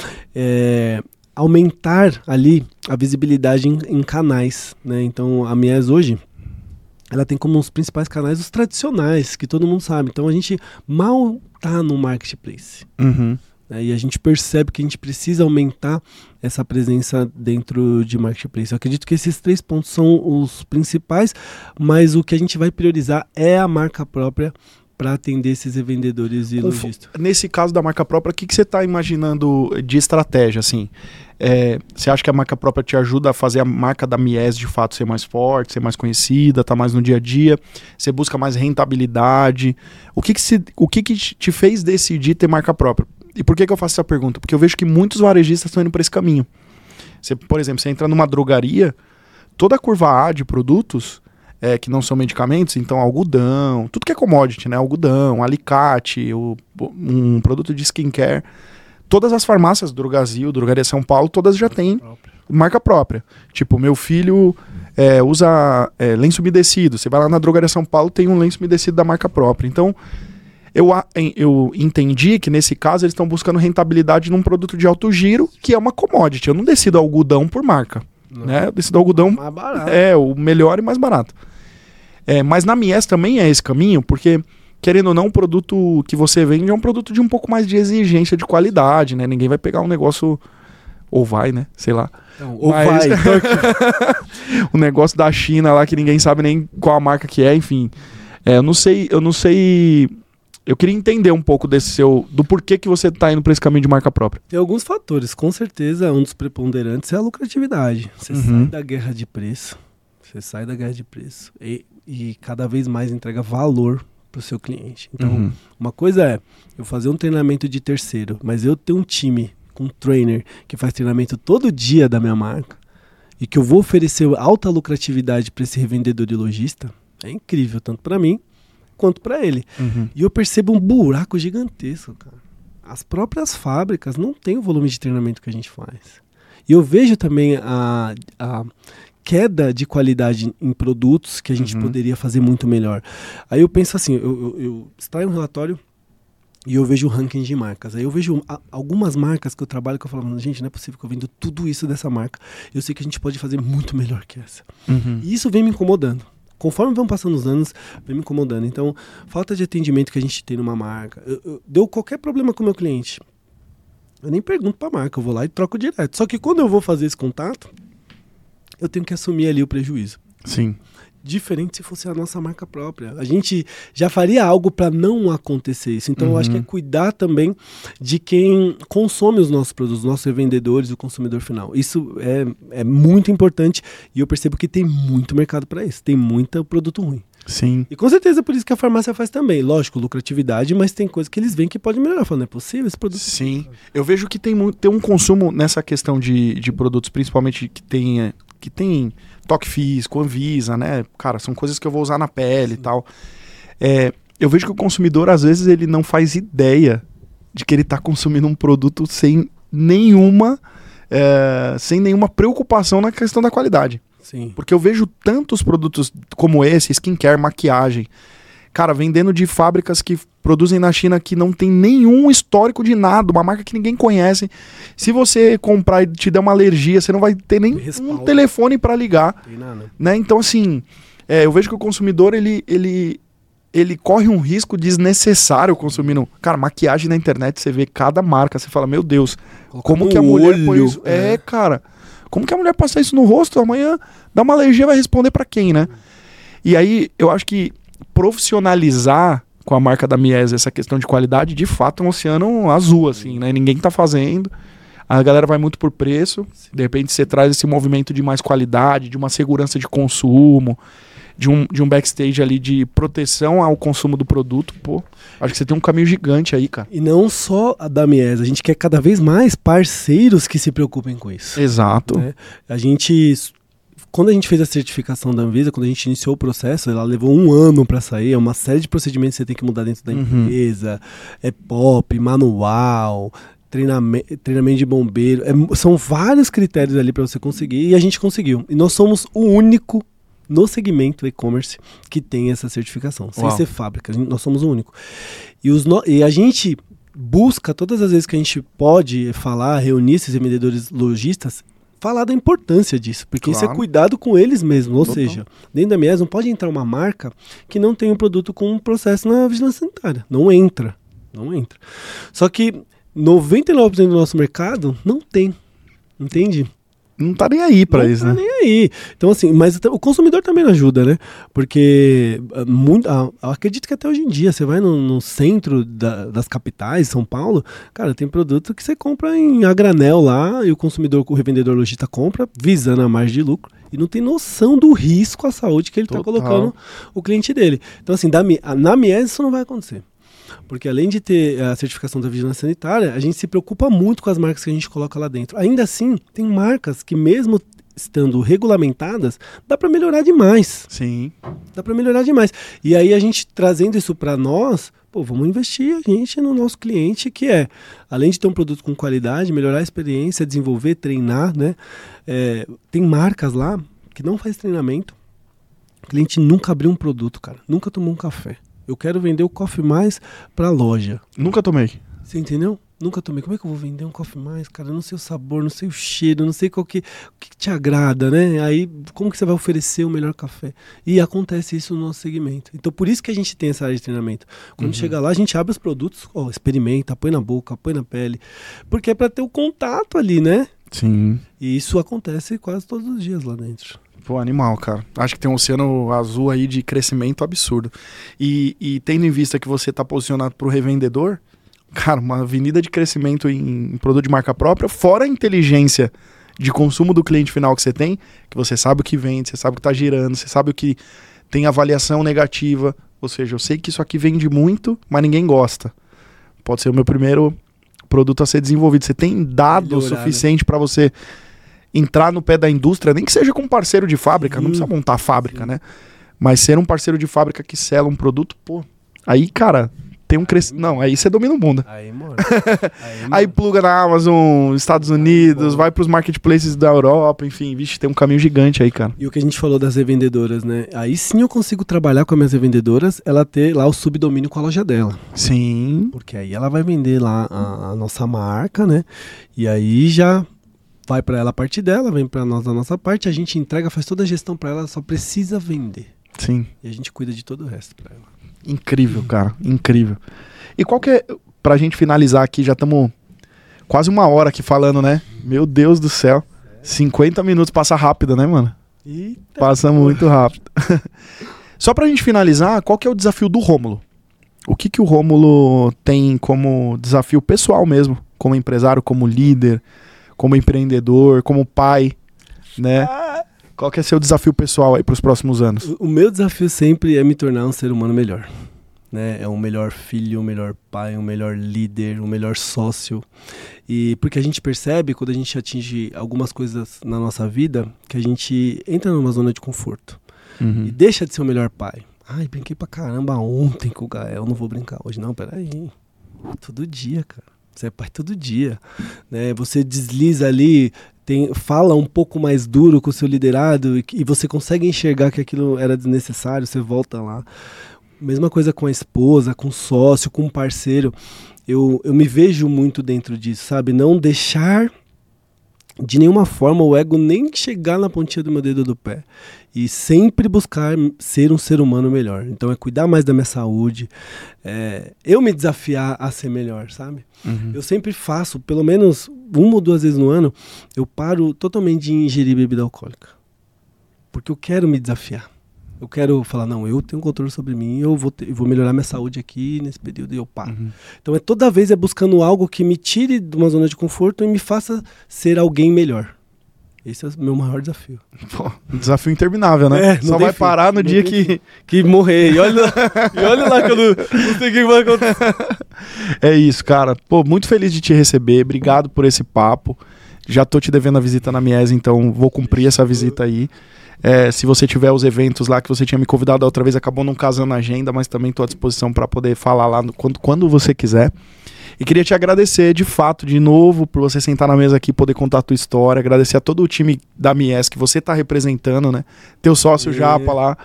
É, aumentar ali a visibilidade em, em canais, né? Então a M I E S hoje ela tem como os principais canais os tradicionais, que todo mundo sabe. Então a gente mal está no marketplace. Uhum. Né? E a gente percebe que a gente precisa aumentar essa presença dentro de marketplace. Eu acredito que esses três pontos são os principais, mas o que a gente vai priorizar é a marca própria para atender esses revendedores e lojistas. Nesse caso da marca própria, o que, que você está imaginando de estratégia? Assim? É, você acha que a marca própria te ajuda a fazer a marca da M I E S de fato ser mais forte, ser mais conhecida, estar tá mais no dia a dia? Você busca mais rentabilidade? O que, que, se, o que, que te fez decidir ter marca própria? E por que, que eu faço essa pergunta? Porque eu vejo que muitos varejistas estão indo para esse caminho. Você, por exemplo, você entra numa drogaria, toda a curva A de produtos... É, que não são medicamentos, então algodão, tudo que é commodity, né? Algodão, alicate, o, um produto de skincare. Todas as farmácias, Drogazil, Drogaria São Paulo, todas já têm marca própria. Tipo, meu filho é, usa é, lenço umedecido. Você vai lá na Drogaria São Paulo, tem um lenço umedecido da marca própria. Então, eu, eu entendi que nesse caso eles estão buscando rentabilidade num produto de alto giro, que é uma commodity. Eu não decido algodão por marca. Né? Eu decido algodão mais barato. É o melhor e mais barato. É, mas na M I E S também é esse caminho, porque, querendo ou não, o produto que você vende é um produto de um pouco mais de exigência de qualidade, né? Ninguém vai pegar um negócio, ou vai, né? Sei lá. Não, ou mas... vai. o negócio da China lá que ninguém sabe nem qual a marca que é, enfim. É, eu não sei, eu não sei... Eu queria entender um pouco desse seu, do porquê que você está indo para esse caminho de marca própria. Tem alguns fatores, com certeza um dos preponderantes é a lucratividade. Você uhum. sai da guerra de preço, você sai da guerra de preço e, e cada vez mais entrega valor para o seu cliente. Então, uhum. uma coisa é eu fazer um treinamento de terceiro, mas eu ter um time com um trainer que faz treinamento todo dia da minha marca e que eu vou oferecer alta lucratividade para esse revendedor e lojista, é incrível, tanto para mim quanto para ele. Uhum. E eu percebo um buraco gigantesco, cara. As próprias fábricas não têm o volume de treinamento que a gente faz. E eu vejo também a, a queda de qualidade em produtos que a gente uhum. poderia fazer muito melhor. Aí eu penso assim, eu, eu, eu extraio um relatório e eu vejo o ranking de marcas. Aí eu vejo a, algumas marcas que eu trabalho que eu falo, gente, não é possível que eu vendo tudo isso dessa marca. Eu sei que a gente pode fazer muito melhor que essa. Uhum. E isso vem me incomodando. conforme vão passando os anos, vem me incomodando. Então, falta de atendimento que a gente tem numa marca. Eu, eu, deu qualquer problema com o meu cliente, eu nem pergunto pra marca, eu vou lá e troco direto. Só que quando eu vou fazer esse contato, eu tenho que assumir ali o prejuízo. Sim. Diferente se fosse a nossa marca própria. A gente já faria algo para não acontecer isso. Então, uhum. eu acho que é cuidar também de quem consome os nossos produtos, os nossos revendedores, o consumidor final. Isso é, é muito importante e eu percebo que tem muito mercado para isso. Tem muito produto ruim. Sim. E com certeza é por isso que a farmácia faz também. Lógico, lucratividade, mas tem coisa que eles veem que pode melhorar. Falando, não é possível esse produto? Sim. Eu vejo que tem, tem um consumo nessa questão de, de produtos, principalmente que tem, que tem toque físico, Anvisa, né? Cara, são coisas que eu vou usar na pele Sim. e tal. É, eu vejo que o consumidor, às vezes, ele não faz ideia de que ele está consumindo um produto sem nenhuma, é, sem nenhuma preocupação na questão da qualidade. Sim. Porque eu vejo tantos produtos como esse, skincare, maquiagem, cara, vendendo de fábricas que produzem na China que não tem nenhum histórico de nada, uma marca que ninguém conhece. Se você comprar e te der uma alergia, você não vai ter nem um telefone para ligar. Tem nada. Né? Então, assim, é, eu vejo que o consumidor, ele, ele, ele corre um risco desnecessário consumindo... Cara, maquiagem na internet, você vê cada marca, você fala, meu Deus, Coloca como no que a mulher olho, põe isso? É, é, cara... Como que a mulher passa isso no rosto? Amanhã dá uma alergia, vai responder pra quem, né? E aí, eu acho que profissionalizar com a marca da Mies essa questão de qualidade, de fato, é um oceano azul, assim, né? Ninguém tá fazendo. A galera vai muito por preço. De repente, você traz esse movimento de mais qualidade, de uma segurança de consumo, de um, de um backstage ali de proteção ao consumo do produto, pô, acho que você tem um caminho gigante aí, cara. E não só a da Mies, a gente quer cada vez mais parceiros que se preocupem com isso. Exato. Né? A gente, quando a gente fez a certificação da Anvisa, quando a gente iniciou o processo, ela levou um ano para sair, é uma série de procedimentos que você tem que mudar dentro da Uhum. empresa, é P O P, manual... Treinamento, treinamento de bombeiro, é, são vários critérios ali para você conseguir e a gente conseguiu. E nós somos o único no segmento e-commerce que tem essa certificação, sem Uau. ser fábrica, nós somos o único. E, os no, e a gente busca, todas as vezes que a gente pode falar, reunir esses vendedores lojistas, falar da importância disso, porque Claro. isso é cuidado com eles mesmos, ou Total. seja, dentro da Mies não pode entrar uma marca que não tem um produto com um processo na vigilância sanitária, não entra, não entra. Só que noventa e nove por cento do nosso mercado não tem, entende? Não tá nem aí pra não isso, tá né? nem aí. Então, assim, mas o consumidor também não ajuda, né? Porque muito, ah, eu acredito que até hoje em dia, você vai no, no centro da, das capitais, São Paulo, cara, tem produto que você compra em a granel lá e o consumidor, o revendedor lojista compra, visando a margem de lucro e não tem noção do risco à saúde que ele está colocando o cliente dele. Então, assim, da, na Mies isso não vai acontecer. Porque além de ter a certificação da vigilância sanitária, a gente se preocupa muito com as marcas que a gente coloca lá dentro. Ainda assim, tem marcas que mesmo estando regulamentadas, dá para melhorar demais. Sim. Dá para melhorar demais. E aí a gente trazendo isso para nós, pô, vamos investir a gente no nosso cliente, que é, além de ter um produto com qualidade, melhorar a experiência, desenvolver, treinar, né? É, tem marcas lá que não faz treinamento. O cliente nunca abriu um produto, cara. Nunca tomou um café. Eu quero vender o Coffee Mais pra loja. Nunca tomei. Você entendeu? Nunca tomei. Como é que eu vou vender um Coffee Mais, cara? Eu não sei o sabor, não sei o cheiro, não sei qual que, o que te agrada, né? Aí, como que você vai oferecer o melhor café? E acontece isso no nosso segmento. Então, por isso que a gente tem essa área de treinamento. Quando Uhum. chega lá, a gente abre os produtos, ó, experimenta, põe na boca, põe na pele. Porque é pra ter o contato ali, né? Sim. E isso acontece quase todos os dias lá dentro. Pô, animal, cara. Acho que tem um oceano azul aí de crescimento absurdo. E, e tendo em vista que você tá posicionado pro revendedor, cara, uma avenida de crescimento em, em produto de marca própria, fora a inteligência de consumo do cliente final que você tem, que você sabe o que vende, você sabe o que tá girando, você sabe o que tem avaliação negativa. Ou seja, eu sei que isso aqui vende muito, mas ninguém gosta. Pode ser o meu primeiro produto a ser desenvolvido. Você tem dado o suficiente, né, para você entrar no pé da indústria, nem que seja com um parceiro de fábrica, sim, não precisa montar a fábrica, sim, né? Mas ser um parceiro de fábrica que sela um produto, pô, aí, cara, tem um crescimento. Não, aí você domina o mundo. Aí, mano. Aí, mano. Aí pluga na Amazon, Estados Unidos, vai pros marketplaces da Europa, enfim, vixe, tem um caminho gigante aí, cara. E o que a gente falou das revendedoras, né? Aí sim eu consigo trabalhar com as minhas revendedoras, ela ter lá o subdomínio com a loja dela. Sim. Porque aí ela vai vender lá a, a nossa marca, né? E aí já vai para ela a parte dela, vem para nós a nossa parte, a gente entrega, faz toda a gestão para ela, ela só precisa vender. Sim. E a gente cuida de todo o resto pra ela. Incrível, cara. Incrível. E qual que é... Pra gente finalizar aqui, já estamos quase uma hora aqui falando, né? Meu Deus do céu. cinquenta minutos passa rápido, né, mano? Eita, passa porra. Muito rápido. Só pra gente finalizar, qual que é o desafio do Rômulo? O que que o Rômulo tem como desafio pessoal mesmo? Como empresário, como líder, como empreendedor, como pai, né? Qual que é seu desafio pessoal aí pros próximos anos? O, o meu desafio sempre é me tornar um ser humano melhor. Né? É um melhor filho, um melhor pai, um melhor líder, um melhor sócio. E porque a gente percebe, quando a gente atinge algumas coisas na nossa vida, que a gente entra numa zona de conforto. Uhum. E deixa de ser o melhor pai. Ai, brinquei pra caramba ontem com o Gael, não vou brincar hoje. Não, peraí. Todo dia, cara. Você é pai todo dia. Né? Você desliza ali, tem, fala um pouco mais duro com o seu liderado e, e você consegue enxergar que aquilo era desnecessário, você volta lá. Mesma coisa com a esposa, com o sócio, com o parceiro. Eu, eu me vejo muito dentro disso, sabe? Não deixar de nenhuma forma o ego nem chegar na pontinha do meu dedo do pé. E sempre buscar ser um ser humano melhor. Então é cuidar mais da minha saúde. É, eu me desafiar a ser melhor, sabe? Uhum. Eu sempre faço, pelo menos uma ou duas vezes no ano, eu paro totalmente de ingerir bebida alcoólica. Porque eu quero me desafiar. Eu quero falar, não, eu tenho controle sobre mim, eu vou, ter, eu vou melhorar minha saúde aqui nesse período e eu paro. Uhum. Então é toda vez é buscando algo que me tire de uma zona de conforto e me faça ser alguém melhor. Esse é o meu maior desafio. Pô, um desafio interminável, né? É, só vai fim, parar no dia que... que morrer. E olha, e olha lá que eu não, não sei o que vai acontecer. É isso, cara. Pô, muito feliz de te receber. Obrigado por esse papo. Já tô te devendo a visita na Mies, então vou cumprir essa visita aí. É, se você tiver os eventos lá que você tinha me convidado da outra vez, acabou não casando a agenda, mas também estou à disposição para poder falar lá no, quando, quando você quiser. E queria te agradecer, de fato, de novo, por você sentar na mesa aqui e poder contar a tua história. Agradecer a todo o time da Mies que você está representando, né? Teu sócio é, Japa lá.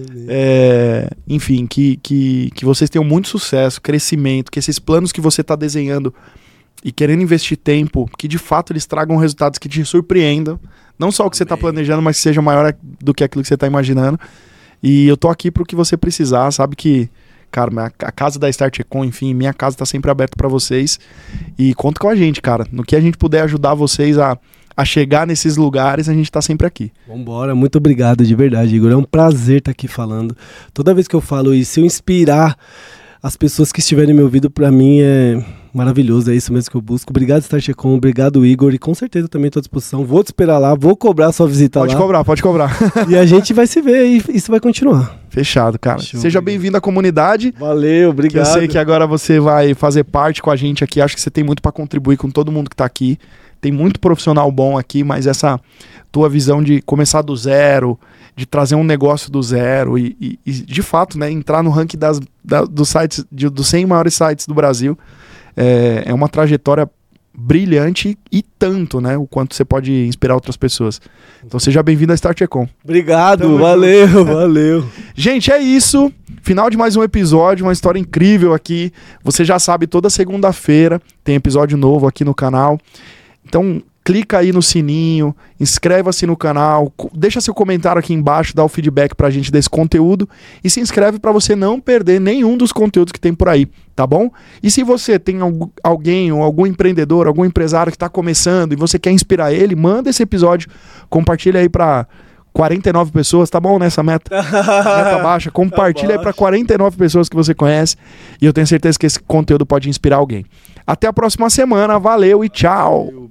É, enfim, que, que, que vocês tenham muito sucesso, crescimento, que esses planos que você está desenhando e querendo investir tempo, que de fato eles tragam resultados que te surpreendam. Não só o que você está planejando, mas que seja maior do que aquilo que você está imaginando. E eu tô aqui pro que você precisar, sabe que, cara, a casa da StartEcon, enfim, minha casa tá sempre aberta para vocês. E conta com a gente, cara. No que a gente puder ajudar vocês a, a chegar nesses lugares, a gente tá sempre aqui. Vambora, muito obrigado de verdade, Igor. É um prazer estar aqui falando. Toda vez que eu falo isso, se eu inspirar as pessoas que estiverem me ouvindo, para mim é maravilhoso, é isso mesmo que eu busco. Obrigado, StartEcon, obrigado, Igor, e com certeza também estou à disposição. Vou te esperar lá, vou cobrar a sua visita pode lá. Pode cobrar, pode cobrar. E a gente vai se ver e isso vai continuar. Fechado, cara. Show, Seja bem-vindo à comunidade. Valeu, obrigado. Eu sei que agora você vai fazer parte com a gente aqui, acho que você tem muito para contribuir com todo mundo que está aqui. Tem muito profissional bom aqui, mas essa tua visão de começar do zero, de trazer um negócio do zero e, e, e de fato, né, entrar no ranking das, da, dos sites, de, dos cem maiores sites do Brasil, é, é uma trajetória brilhante e tanto, né, o quanto você pode inspirar outras pessoas. Então seja bem-vindo à StartEcon. Obrigado, Tamo valeu, junto. valeu. Gente, é isso. Final de mais um episódio, uma história incrível aqui. Você já sabe, toda segunda-feira tem episódio novo aqui no canal. Então, clica aí no sininho, inscreva-se no canal, deixa seu comentário aqui embaixo, dá o feedback pra gente desse conteúdo e se inscreve para você não perder nenhum dos conteúdos que tem por aí, tá bom? E se você tem alguém ou algum empreendedor, algum empresário que tá começando e você quer inspirar ele, manda esse episódio, compartilha aí pra quarenta e nove pessoas, tá bom nessa meta? Meta baixa, compartilha tá aí para quarenta e nove pessoas que você conhece e eu tenho certeza que esse conteúdo pode inspirar alguém. Até a próxima semana, valeu e tchau!